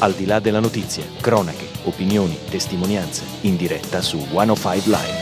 Al di là della notizia, cronache, opinioni, testimonianze, in diretta su 105 Live.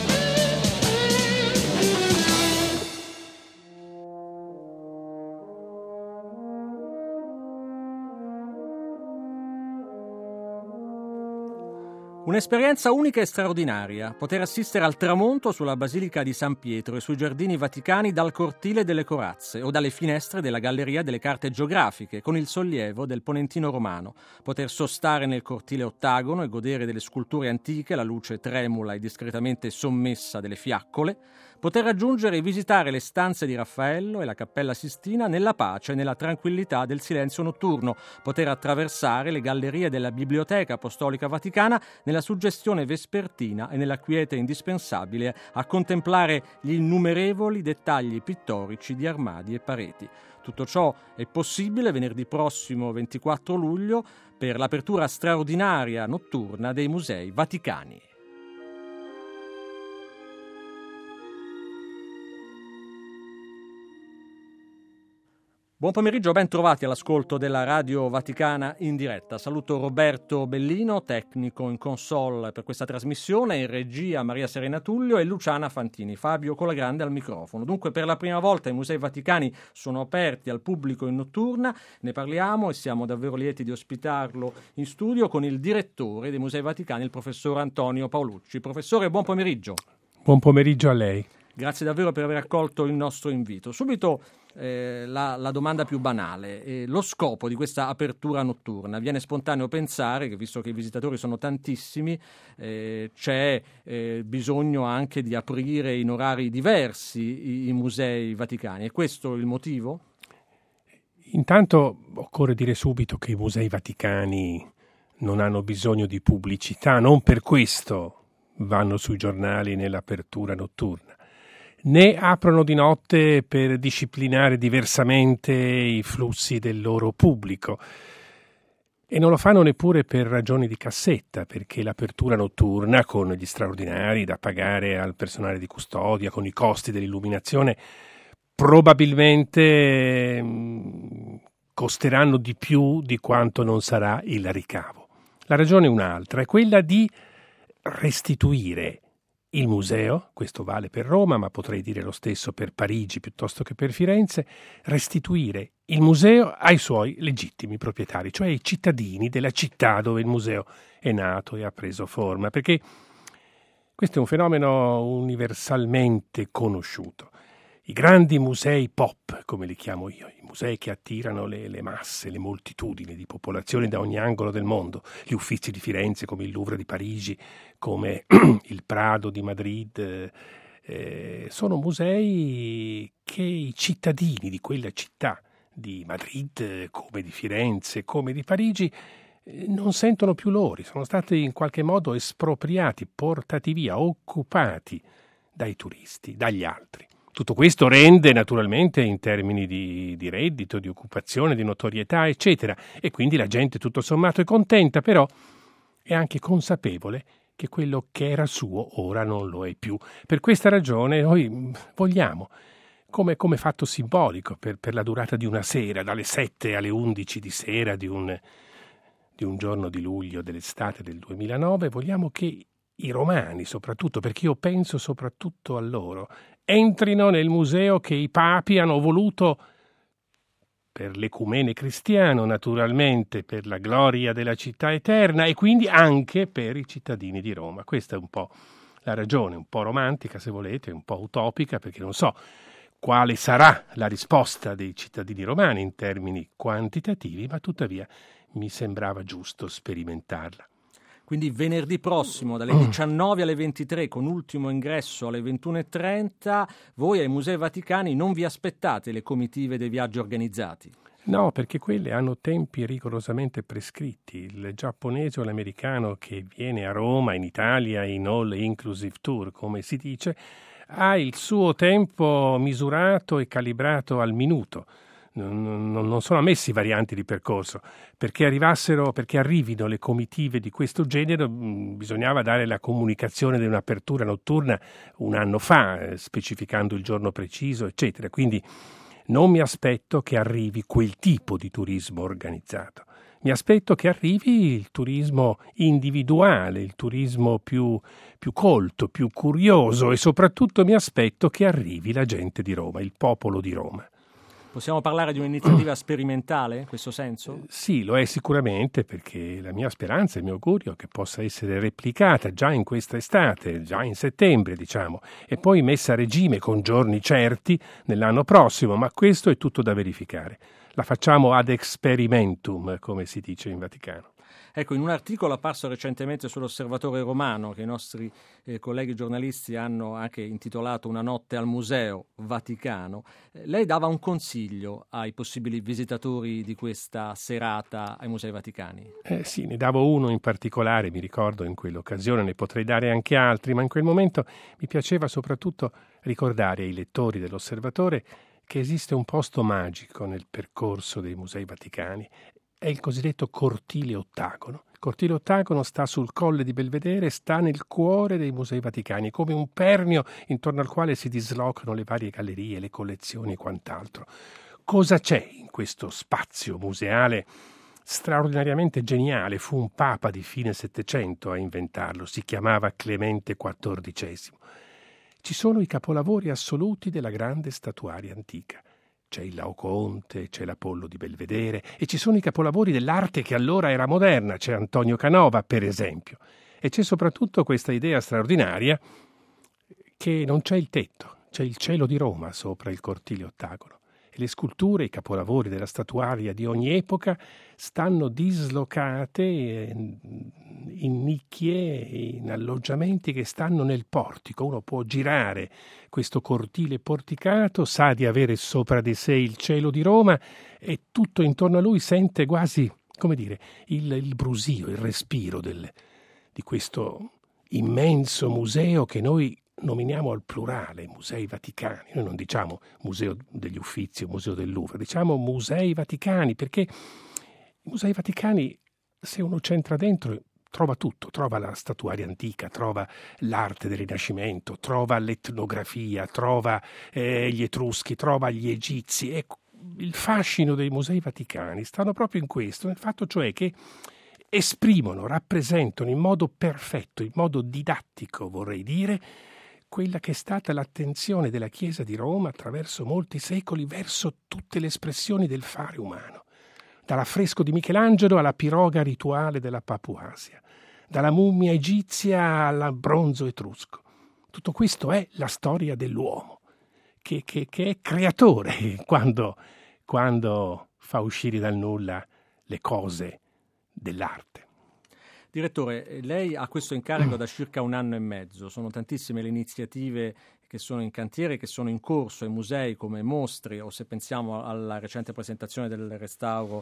Un'esperienza unica e straordinaria, poter assistere al tramonto sulla Basilica di San Pietro e sui giardini vaticani dal cortile delle corazze o dalle finestre della Galleria delle carte geografiche, con il sollievo del Ponentino romano, poter sostare nel cortile ottagono e godere delle sculture antiche, la luce tremula e discretamente sommessa delle fiaccole, poter raggiungere e visitare le stanze di Raffaello e la Cappella Sistina nella pace e nella tranquillità del silenzio notturno, poter attraversare le gallerie della Biblioteca Apostolica Vaticana nella suggestione vespertina e nella quiete indispensabile a contemplare gli innumerevoli dettagli pittorici di armadi e pareti. Tutto ciò è possibile venerdì prossimo 24 luglio per l'apertura straordinaria notturna dei Musei Vaticani. Buon pomeriggio, ben trovati all'ascolto della Radio Vaticana in diretta. Saluto Roberto Bellino, tecnico in console per questa trasmissione, in regia Maria Serena Tullio e Luciana Fantini. Fabio Colagrande al microfono. Dunque, per la prima volta i Musei Vaticani sono aperti al pubblico in notturna. Ne parliamo e siamo davvero lieti di ospitarlo in studio con il direttore dei Musei Vaticani, il professor Antonio Paolucci. Professore, buon pomeriggio. Buon pomeriggio a lei. Grazie davvero per aver accolto il nostro invito. Subito la domanda più banale. Lo scopo di questa apertura notturna. Viene spontaneo pensare che, visto che i visitatori sono tantissimi, c'è bisogno anche di aprire in orari diversi i musei vaticani. È questo il motivo? Intanto occorre dire subito che i musei vaticani non hanno bisogno di pubblicità, non per questo vanno sui giornali nell'apertura notturna. Né aprono di notte per disciplinare diversamente i flussi del loro pubblico e non lo fanno neppure per ragioni di cassetta, perché l'apertura notturna, con gli straordinari da pagare al personale di custodia, con i costi dell'illuminazione, probabilmente costeranno di più di quanto non sarà il ricavo. La ragione è un'altra, è quella di restituire il museo, questo vale per Roma, ma potrei dire lo stesso per Parigi piuttosto che per Firenze, restituire il museo ai suoi legittimi proprietari, cioè ai cittadini della città dove il museo è nato e ha preso forma, perché questo è un fenomeno universalmente conosciuto. I grandi musei pop, come li chiamo io, i musei che attirano le masse, le moltitudini di popolazioni da ogni angolo del mondo, gli Uffizi di Firenze come il Louvre di Parigi, come il Prado di Madrid, sono musei che i cittadini di quella città, di Madrid, come di Firenze, come di Parigi, non sentono più loro, sono stati in qualche modo espropriati, portati via, occupati dai turisti, dagli altri. Tutto questo rende naturalmente in termini di reddito, di occupazione, di notorietà, eccetera, e quindi la gente tutto sommato è contenta, però è anche consapevole che quello che era suo ora non lo è più. Per questa ragione noi vogliamo, come fatto simbolico, per la durata di una sera, dalle 7 alle 11 di sera di un giorno di luglio dell'estate del 2009, vogliamo che i romani, soprattutto, perché io penso soprattutto a loro, entrino nel museo che i papi hanno voluto per l'ecumene cristiano, naturalmente, per la gloria della città eterna e quindi anche per i cittadini di Roma. Questa è un po' la ragione, un po' romantica se volete, un po' utopica, perché non so quale sarà la risposta dei cittadini romani in termini quantitativi, ma tuttavia mi sembrava giusto sperimentarla. Quindi venerdì prossimo dalle 19 alle 23 con ultimo ingresso alle 21:30, voi ai Musei Vaticani non vi aspettate le comitive dei viaggi organizzati? No, perché quelle hanno tempi rigorosamente prescritti. Il giapponese o l'americano che viene a Roma, in Italia, in all inclusive tour, come si dice, ha il suo tempo misurato e calibrato al minuto. Non sono ammessi varianti di percorso. Perché arrivino le comitive di questo genere bisognava dare la comunicazione di un'apertura notturna un anno fa, specificando il giorno preciso, eccetera. Quindi non mi aspetto che arrivi quel tipo di turismo organizzato. Mi aspetto che arrivi il turismo individuale, il turismo più colto, più curioso, e soprattutto mi aspetto che arrivi la gente di Roma, il popolo di Roma. Possiamo parlare di un'iniziativa sperimentale in questo senso? Sì, lo è sicuramente, perché la mia speranza e il mio augurio è che possa essere replicata già in questa estate, già in settembre, diciamo, e poi messa a regime con giorni certi nell'anno prossimo, ma questo è tutto da verificare. La facciamo ad experimentum, come si dice in Vaticano. Ecco, in un articolo apparso recentemente sull'Osservatore Romano, che i nostri colleghi giornalisti hanno anche intitolato Una notte al Museo Vaticano, lei dava un consiglio ai possibili visitatori di questa serata ai Musei Vaticani. Sì, ne davo uno in particolare, mi ricordo in quell'occasione, ne potrei dare anche altri, ma in quel momento mi piaceva soprattutto ricordare ai lettori dell'Osservatore che esiste un posto magico nel percorso dei Musei Vaticani. È il cosiddetto cortile ottagono. Il cortile ottagono sta sul Colle di Belvedere, sta nel cuore dei Musei Vaticani, come un pernio intorno al quale si dislocano le varie gallerie, le collezioni e quant'altro. Cosa c'è in questo spazio museale straordinariamente geniale? Fu un papa di fine Settecento a inventarlo, si chiamava Clemente XIV. Ci sono i capolavori assoluti della grande statuaria antica. C'è il Laocoonte, c'è l'Apollo di Belvedere e ci sono i capolavori dell'arte che allora era moderna, c'è Antonio Canova per esempio, e c'è soprattutto questa idea straordinaria che non c'è il tetto, c'è il cielo di Roma sopra il cortile ottagono e le sculture, i capolavori della statuaria di ogni epoca stanno dislocate in nicchie, in alloggiamenti che stanno nel portico. Uno può girare questo cortile porticato, sa di avere sopra di sé il cielo di Roma e tutto intorno a lui sente quasi, come dire, il brusio, il respiro di questo immenso museo che noi nominiamo al plurale Musei Vaticani. Noi non diciamo Museo degli Uffizi o Museo del Louvre, diciamo Musei Vaticani, perché i Musei Vaticani, se uno c'entra dentro, trova tutto, trova la statuaria antica, trova l'arte del Rinascimento, trova l'etnografia, trova gli Etruschi, trova gli Egizi. E il fascino dei Musei Vaticani stanno proprio in questo, nel fatto cioè che esprimono, rappresentano in modo perfetto, in modo didattico, vorrei dire, quella che è stata l'attenzione della Chiesa di Roma attraverso molti secoli verso tutte le espressioni del fare umano, dall'affresco di Michelangelo alla piroga rituale della Papuasia, dalla mummia egizia al bronzo etrusco. Tutto questo è la storia dell'uomo, che è creatore quando fa uscire dal nulla le cose dell'arte. Direttore, lei ha questo incarico da circa 1 anno e mezzo. Sono tantissime le iniziative che sono in cantiere, che sono in corso ai musei, come mostre, o se pensiamo alla recente presentazione del restauro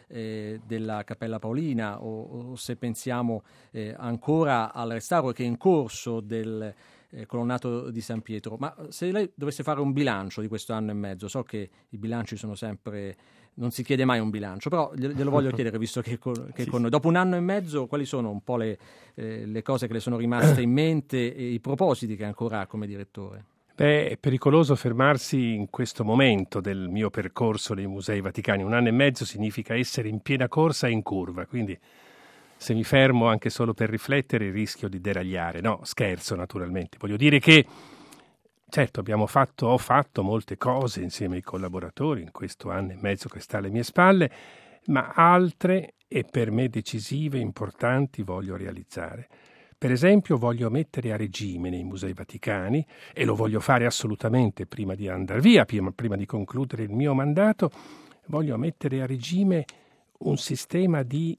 della Cappella Paolina, o se pensiamo ancora al restauro che è in corso del colonnato di San Pietro. Ma se lei dovesse fare un bilancio di questo anno e mezzo, so che i bilanci sono sempre... non si chiede mai un bilancio, però glielo voglio chiedere, visto che è con noi. Dopo 1 anno e mezzo, quali sono un po' le cose che le sono rimaste in mente e i propositi che ancora ha come direttore? È pericoloso fermarsi in questo momento del mio percorso nei Musei Vaticani. 1 anno e mezzo significa essere in piena corsa e in curva, quindi se mi fermo anche solo per riflettere rischio di deragliare. No, scherzo naturalmente. Voglio dire che certo, ho fatto molte cose insieme ai collaboratori in questo 1 anno e mezzo che sta alle mie spalle, ma altre e per me decisive, importanti, voglio realizzare. Per esempio, voglio mettere a regime nei Musei Vaticani, e lo voglio fare assolutamente prima di andare via, prima di concludere il mio mandato, voglio mettere a regime un sistema di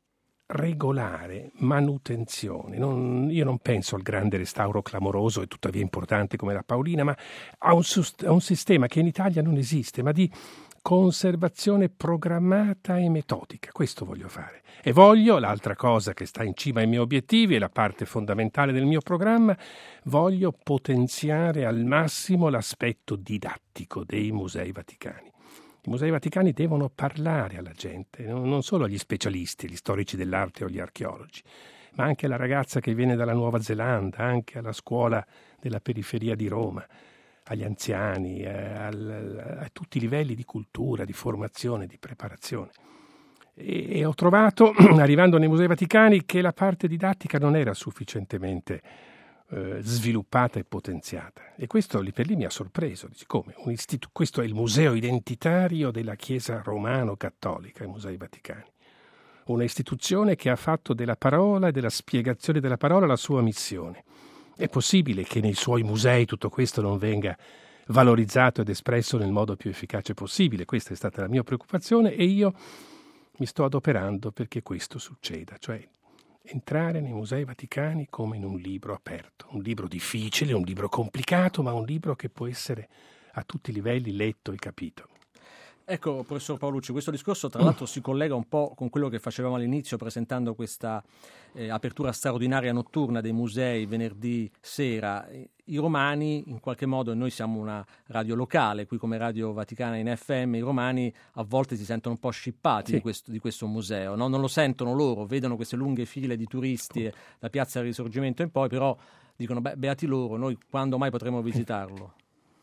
regolare manutenzione. Io non penso al grande restauro clamoroso e tuttavia importante come la Paolina, ma a un sistema che in Italia non esiste, ma di conservazione programmata e metodica. Questo voglio fare. E voglio, l'altra cosa che sta in cima ai miei obiettivi e la parte fondamentale del mio programma, voglio potenziare al massimo l'aspetto didattico dei Musei Vaticani. I Musei Vaticani devono parlare alla gente, non solo agli specialisti, agli storici dell'arte o agli archeologi, ma anche alla ragazza che viene dalla Nuova Zelanda, anche alla scuola della periferia di Roma, agli anziani, a tutti i livelli di cultura, di formazione, di preparazione. E ho trovato, arrivando nei Musei Vaticani, che la parte didattica non era sufficientemente sviluppata e potenziata. E questo lì per lì mi ha sorpreso. Dici, come? Questo è il museo identitario della Chiesa romano-cattolica, i Musei Vaticani. Una istituzione che ha fatto della parola e della spiegazione della parola la sua missione. È possibile che nei suoi musei tutto questo non venga valorizzato ed espresso nel modo più efficace possibile? Questa è stata la mia preoccupazione e io mi sto adoperando perché questo succeda, cioè entrare nei Musei Vaticani come in un libro aperto, un libro difficile, un libro complicato, ma un libro che può essere a tutti i livelli letto e capito. Ecco, professor Paolucci, questo discorso tra l'altro si collega un po' con quello che facevamo all'inizio presentando questa apertura straordinaria notturna dei musei venerdì sera. I romani, in qualche modo, e noi siamo una radio locale, qui come Radio Vaticana in FM, i romani a volte si sentono un po' scippati di questo museo, no? Non lo sentono loro, vedono queste lunghe file di turisti da Piazza del Risorgimento in poi, però dicono, beati loro, noi quando mai potremo visitarlo?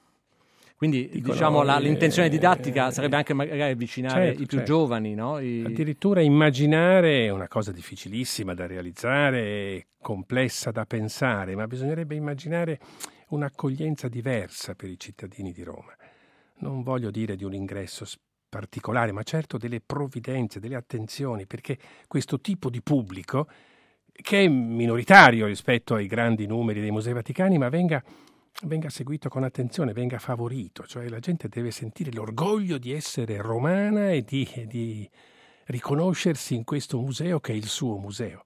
Quindi diciamo l'intenzione didattica sarebbe anche magari avvicinare i più giovani, no? Addirittura immaginare è una cosa difficilissima da realizzare, complessa da pensare, ma bisognerebbe immaginare un'accoglienza diversa per i cittadini di Roma. Non voglio dire di un ingresso particolare, ma certo delle provvidenze, delle attenzioni, perché questo tipo di pubblico, che è minoritario rispetto ai grandi numeri dei Musei Vaticani, ma venga seguito con attenzione, venga favorito, cioè la gente deve sentire l'orgoglio di essere romana e di riconoscersi in questo museo che è il suo museo.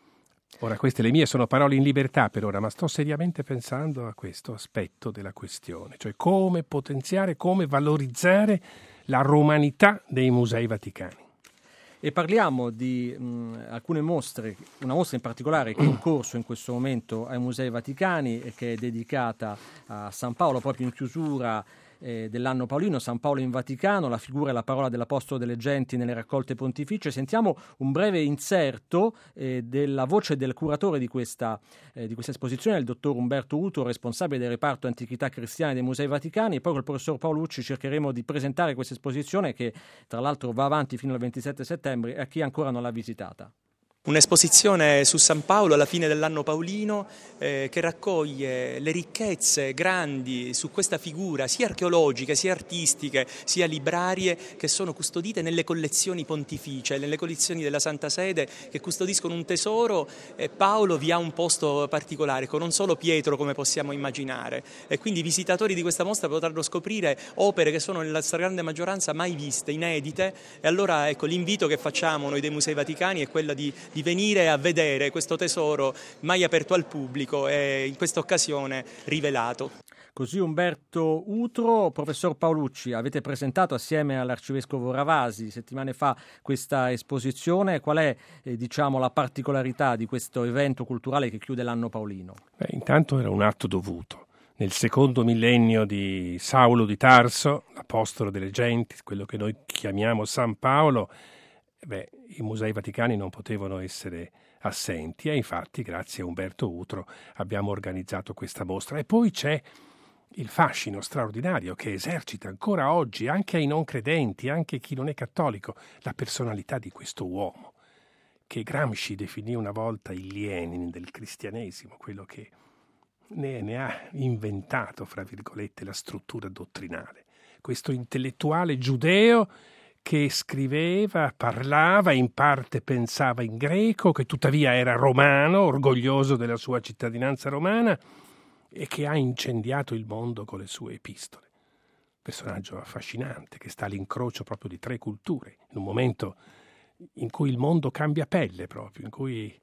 Ora, queste le mie sono parole in libertà per ora, ma sto seriamente pensando a questo aspetto della questione, cioè come potenziare, come valorizzare la romanità dei Musei Vaticani. E parliamo di alcune mostre, una mostra in particolare che è in corso in questo momento ai Musei Vaticani e che è dedicata a San Paolo, proprio in chiusura dell'anno paolino, San Paolo in Vaticano, la figura e la parola dell'Apostolo delle Genti nelle raccolte pontificie. Sentiamo un breve inserto della voce del curatore di questa esposizione, il dottor Umberto Utro, responsabile del reparto Antichità Cristiane dei Musei Vaticani, e poi col professor Paolucci cercheremo di presentare questa esposizione che tra l'altro va avanti fino al 27 settembre a chi ancora non l'ha visitata. Un'esposizione su San Paolo alla fine dell'anno paolino che raccoglie le ricchezze grandi su questa figura, sia archeologiche, sia artistiche, sia librarie, che sono custodite nelle collezioni pontificie, nelle collezioni della Santa Sede, che custodiscono un tesoro. Paolo vi ha un posto particolare, non solo Pietro come possiamo immaginare, e quindi i visitatori di questa mostra potranno scoprire opere che sono nella stragrande maggioranza mai viste, inedite. E allora ecco, l'invito che facciamo noi dei Musei Vaticani è quello di venire a vedere questo tesoro mai aperto al pubblico e in questa occasione rivelato. Così Umberto Utro. Professor Paolucci, avete presentato assieme all'arcivescovo Ravasi settimane fa questa esposizione. Qual è la particolarità di questo evento culturale che chiude l'anno paolino? Intanto era un atto dovuto. Nel secondo millennio di Saulo di Tarso, l'apostolo delle genti, quello che noi chiamiamo San Paolo, i Musei Vaticani non potevano essere assenti e infatti grazie a Umberto Utro abbiamo organizzato questa mostra. E poi c'è il fascino straordinario che esercita ancora oggi anche ai non credenti, anche chi non è cattolico, la personalità di questo uomo che Gramsci definì una volta il Lenin del cristianesimo, quello che ne ha inventato, fra virgolette, la struttura dottrinale. Questo intellettuale giudeo che scriveva, parlava, in parte pensava in greco, che tuttavia era romano, orgoglioso della sua cittadinanza romana e che ha incendiato il mondo con le sue epistole. Personaggio affascinante che sta all'incrocio proprio di tre culture, in un momento in cui il mondo cambia pelle proprio, in cui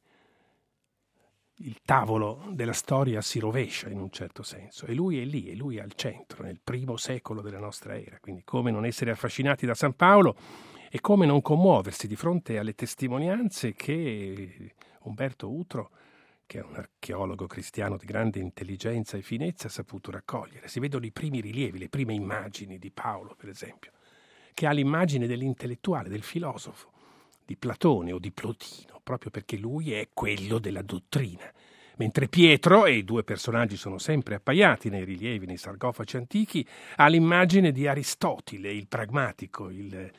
il tavolo della storia si rovescia in un certo senso e lui è lì, e lui è al centro nel primo secolo della nostra era. Quindi come non essere affascinati da San Paolo e come non commuoversi di fronte alle testimonianze che Umberto Utro, che è un archeologo cristiano di grande intelligenza e finezza, ha saputo raccogliere. Si vedono i primi rilievi, le prime immagini di Paolo, per esempio, che ha l'immagine dell'intellettuale, del filosofo, di Platone o di Plotino, proprio perché lui è quello della dottrina. Mentre Pietro, e i due personaggi sono sempre appaiati nei rilievi, nei sarcofagi antichi, ha l'immagine di Aristotile, il pragmatico, il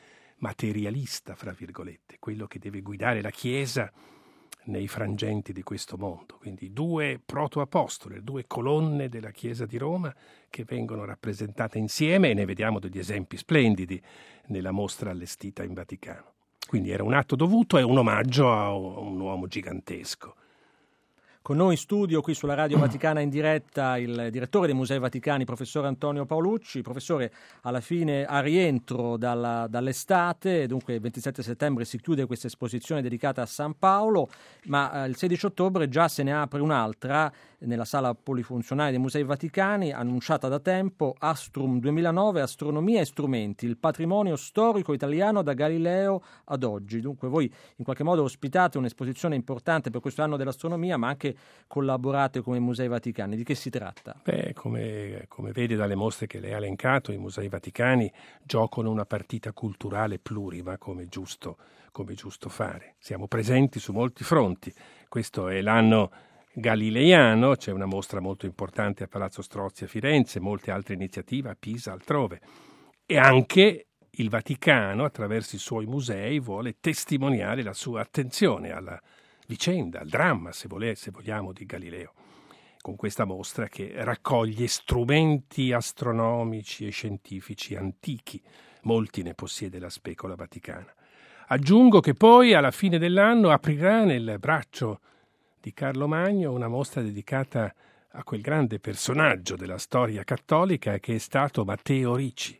materialista, fra virgolette, quello che deve guidare la Chiesa nei frangenti di questo mondo. Quindi 2 protoapostoli, 2 colonne della Chiesa di Roma che vengono rappresentate insieme, e ne vediamo degli esempi splendidi nella mostra allestita in Vaticano. Quindi era un atto dovuto e un omaggio a un uomo gigantesco. Con noi in studio, qui sulla Radio Vaticana in diretta, il direttore dei Musei Vaticani, professor Antonio Paolucci. Professore, alla fine, a rientro dall'estate, dunque il 27 settembre si chiude questa esposizione dedicata a San Paolo, ma il 16 ottobre già se ne apre un'altra nella sala polifunzionale dei Musei Vaticani, annunciata da tempo, Astrum 2009, Astronomia e strumenti, il patrimonio storico italiano da Galileo ad oggi. Dunque voi in qualche modo ospitate un'esposizione importante per questo anno dell'astronomia, ma anche collaborate come Musei Vaticani. Di che si tratta? Come vedi dalle mostre che lei ha elencato, i Musei Vaticani giocano una partita culturale plurima, come è giusto fare. Siamo presenti su molti fronti. Questo è l'anno galileiano, c'è una mostra molto importante a Palazzo Strozzi a Firenze, molte altre iniziative a Pisa, altrove. E anche il Vaticano, attraverso i suoi musei, vuole testimoniare la sua attenzione alla vicenda, al dramma, se vogliamo, di Galileo, con questa mostra che raccoglie strumenti astronomici e scientifici antichi. Molti ne possiede la Specola Vaticana. Aggiungo che poi, alla fine dell'anno, aprirà nel braccio di Carlo Magno una mostra dedicata a quel grande personaggio della storia cattolica che è stato Matteo Ricci,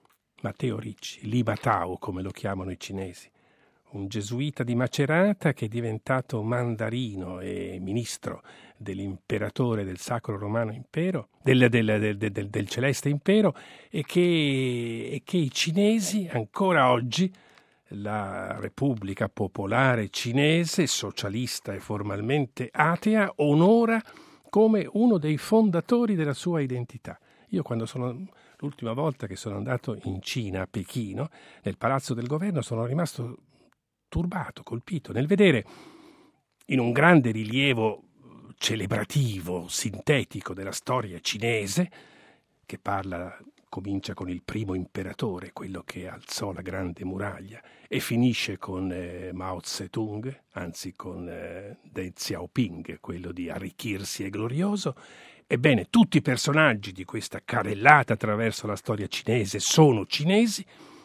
Li Matao, come lo chiamano i cinesi, un gesuita di Macerata che è diventato mandarino e ministro dell'imperatore del Sacro Romano Impero, del Celeste Impero, e che i cinesi ancora oggi, la Repubblica Popolare Cinese, socialista e formalmente atea, onora come uno dei fondatori della sua identità. Io l'ultima volta che sono andato in Cina, a Pechino, nel Palazzo del Governo, sono rimasto turbato, colpito, nel vedere in un grande rilievo celebrativo, sintetico della storia cinese, che comincia con il primo imperatore, quello che alzò la grande muraglia, e finisce con Mao Zedong, anzi con Deng Xiaoping, quello di arricchirsi è glorioso. Ebbene, tutti i personaggi di questa carrellata attraverso la storia cinese sono cinesi.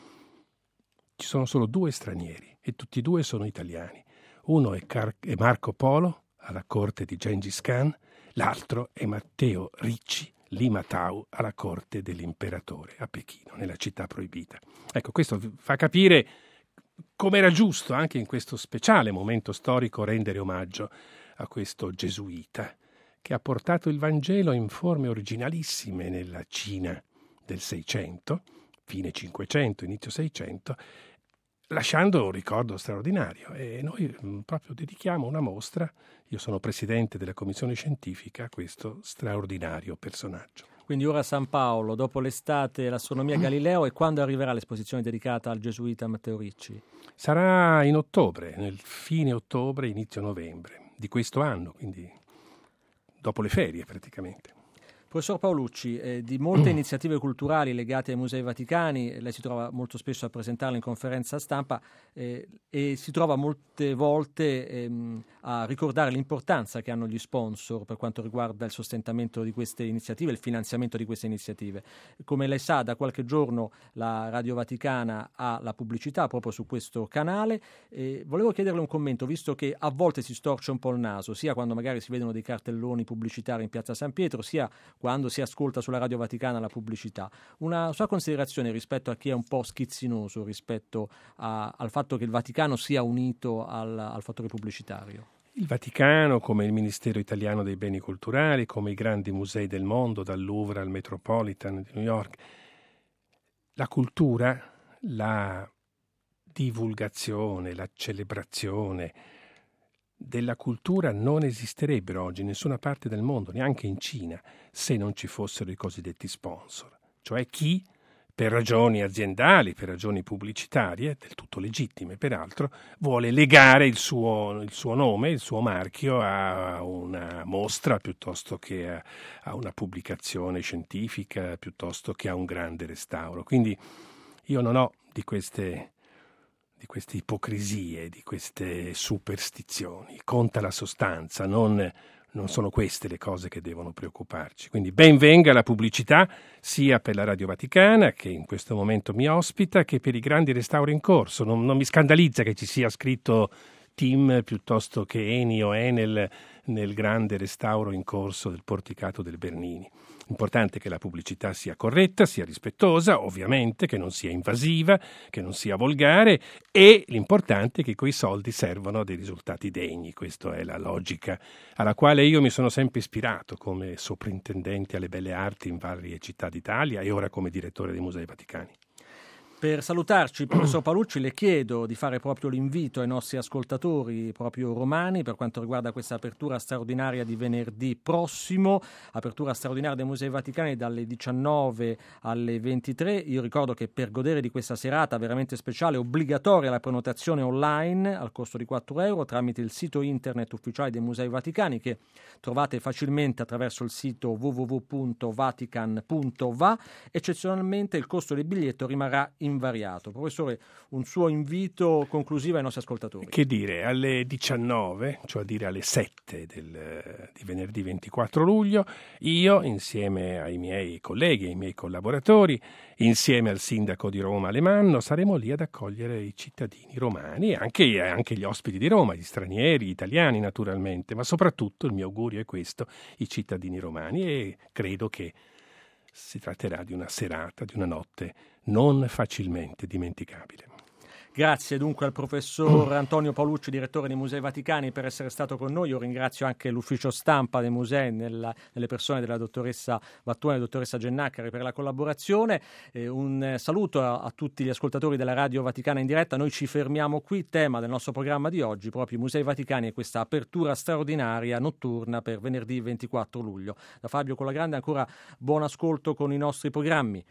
Ci sono solo 2 stranieri e tutti e 2 sono italiani. Uno è Marco Polo alla corte di Gengis Khan, l'altro è Matteo Ricci, Li Matao, alla corte dell'imperatore a Pechino, nella città proibita. Ecco, questo fa capire come era giusto anche in questo speciale momento storico rendere omaggio a questo gesuita che ha portato il Vangelo in forme originalissime nella Cina del 600, fine 500, inizio 600, lasciando un ricordo straordinario. E noi proprio dedichiamo una mostra, io sono presidente della commissione scientifica, a questo straordinario personaggio. Quindi ora San Paolo, dopo l'estate l'astronomia Galileo, e quando arriverà l'esposizione dedicata al gesuita Matteo Ricci? Sarà in ottobre, nel fine ottobre, inizio novembre di questo anno, quindi dopo le ferie praticamente. Professor Paolucci, di molte iniziative culturali legate ai Musei Vaticani, lei si trova molto spesso a presentarle in conferenza stampa e si trova molte volte a ricordare l'importanza che hanno gli sponsor per quanto riguarda il sostentamento di queste iniziative, il finanziamento di queste iniziative. Come lei sa, da qualche giorno la Radio Vaticana ha la pubblicità proprio su questo canale. Volevo chiederle un commento, visto che a volte si storce un po' il naso, sia quando magari si vedono dei cartelloni pubblicitari in Piazza San Pietro, sia quando si ascolta sulla Radio Vaticana la pubblicità. Una sua considerazione rispetto a chi è un po' schizzinoso rispetto al fatto che il Vaticano sia unito al fattore pubblicitario? Il Vaticano, come il Ministero Italiano dei Beni Culturali, come i grandi musei del mondo, dal Louvre al Metropolitan di New York, la cultura, la divulgazione, la celebrazione della cultura non esisterebbero oggi in nessuna parte del mondo, neanche in Cina, se non ci fossero i cosiddetti sponsor, cioè chi per ragioni aziendali, per ragioni pubblicitarie, del tutto legittime peraltro, vuole legare il suo nome, il suo marchio a una mostra piuttosto che a una pubblicazione scientifica, piuttosto che a un grande restauro. Quindi io non ho di queste queste ipocrisie, di queste superstizioni. Conta la sostanza, non sono queste le cose che devono preoccuparci. Quindi ben venga la pubblicità sia per la Radio Vaticana, che in questo momento mi ospita, che per i grandi restauri in corso. Non mi scandalizza che ci sia scritto TIM piuttosto che Eni o Enel nel grande restauro in corso del porticato del Bernini. Importante che la pubblicità sia corretta, sia rispettosa, ovviamente, che non sia invasiva, che non sia volgare, e l'importante è che quei soldi servano a dei risultati degni. Questa è la logica alla quale io mi sono sempre ispirato come soprintendente alle belle arti in varie città d'Italia e ora come direttore dei Musei Vaticani. Per salutarci, professor Paolucci, le chiedo di fare proprio l'invito ai nostri ascoltatori proprio romani per quanto riguarda questa apertura straordinaria di venerdì prossimo, apertura straordinaria dei Musei Vaticani dalle 19 alle 23. Io ricordo che per godere di questa serata veramente speciale è obbligatoria la prenotazione online al costo di €4 tramite il sito internet ufficiale dei Musei Vaticani, che trovate facilmente attraverso il sito www.vatican.va. Eccezionalmente il costo del biglietto rimarrà invariato. Professore, un suo invito conclusivo ai nostri ascoltatori. Che dire, alle 19, cioè a dire alle 7 di venerdì 24 luglio, io insieme ai miei colleghi, ai miei collaboratori, insieme al sindaco di Roma Alemanno, saremo lì ad accogliere i cittadini romani e anche gli ospiti di Roma, gli stranieri, gli italiani naturalmente, ma soprattutto il mio augurio è questo, i cittadini romani, e credo che si tratterà di una serata, di una notte non facilmente dimenticabile. Grazie dunque al professor Antonio Paolucci, direttore dei Musei Vaticani, per essere stato con noi. Io ringrazio anche l'ufficio stampa dei musei nelle persone della dottoressa Vattuone e della dottoressa Gennaccari per la collaborazione. Un saluto a tutti gli ascoltatori della Radio Vaticana in diretta. Noi ci fermiamo qui. Tema del nostro programma di oggi, proprio i Musei Vaticani e questa apertura straordinaria notturna per venerdì 24 luglio. Da Fabio Colagrande ancora buon ascolto con i nostri programmi.